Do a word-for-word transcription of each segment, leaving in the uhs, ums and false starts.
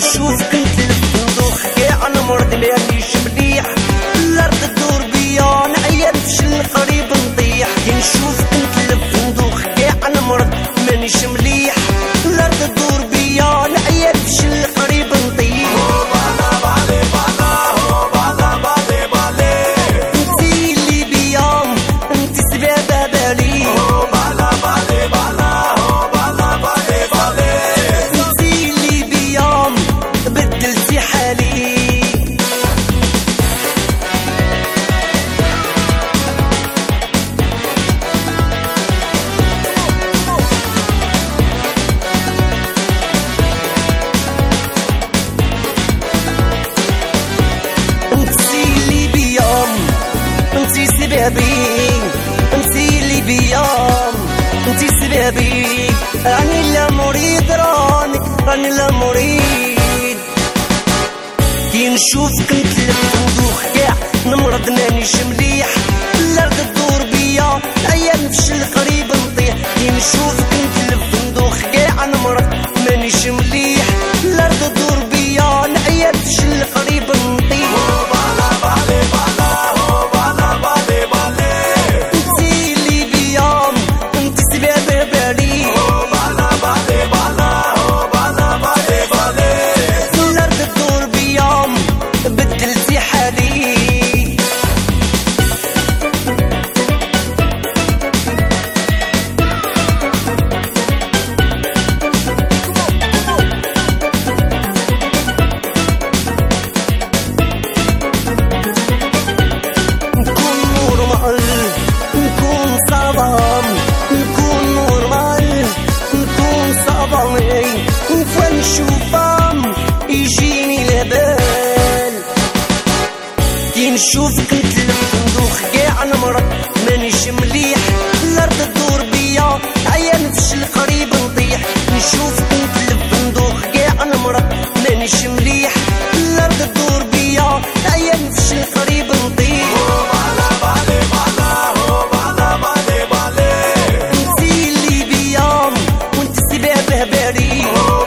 نشوفك نتلف ندوخ كاع نمرض مانيش مليح، الارض تدور بيا نعيا نفشل قريب نطيح. كي نشوفك نتلف ندوخ كاع نمرض مانيش مليح، الارض تدور بيا نعيا نفشل قريب نطيح. انتي اللي بيا انتي سبابة بالي، انتي اللي بيا بدلتي حالي. انتي سبابي انتي اللي بيا انتي سبابي، راني لا مريد راني راني لا مريد. كي نشوفك نتلف ندوخ كاع نمرض مانيش مليح، الارض تدور بيا نعيا نفشل قريب نطيح. كي نشوفك نتلف ندوخ كاع نمرض مانيش مليح، الارض تدور بيا نعيا نفشل قريب نطيح. وفين نشوفهم يجيني لبال. كي نشوفك نتلف ندوخ كاع نمرض مانيش مليح، الارض تدور بيا عيا نفشل قريب نطيح. نشوفك نتلف ندوخ كاع نمرض مانيش مليح، الارض تدور بيا عيا نفشل قريب نطيح. انتي اللي بيا وانتي سبابه بالي،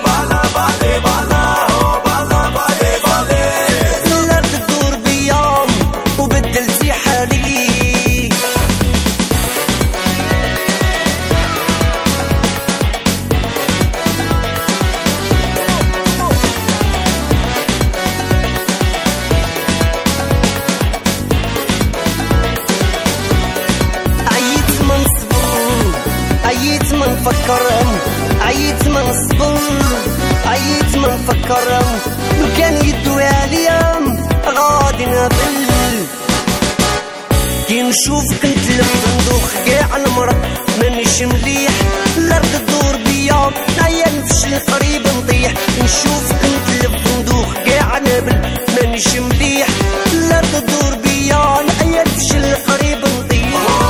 عييت ما نفكرهم عييت ما نصبر عييت ما نفكرهم، لو كان يدو عليا غادي نقبل. كي نشوفك نتلف ندوخ كاع نمرض مانيش مليح، الارض تدور بيا نعيا نفشل قريب نطيح. نشوفك نتلف ندوخ كاع نقبل مانيش مليح، الارض تدور بيا نعيا نفشل قريب نطيح.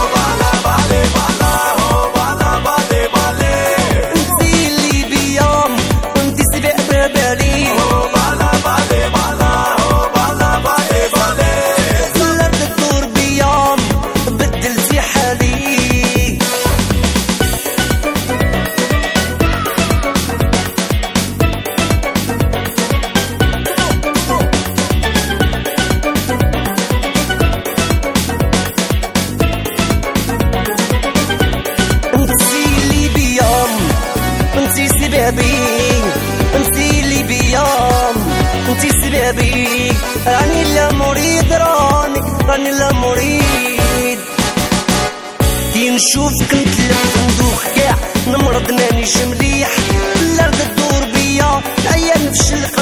انتي سبابي انتي اللي بيا انتي سبابي، راني لا مريد راني راني لا مريد. كي نشوفك نتلف ندوخ كاع نمرض مانيش مليح، الارض تدور بيا عيا نفشل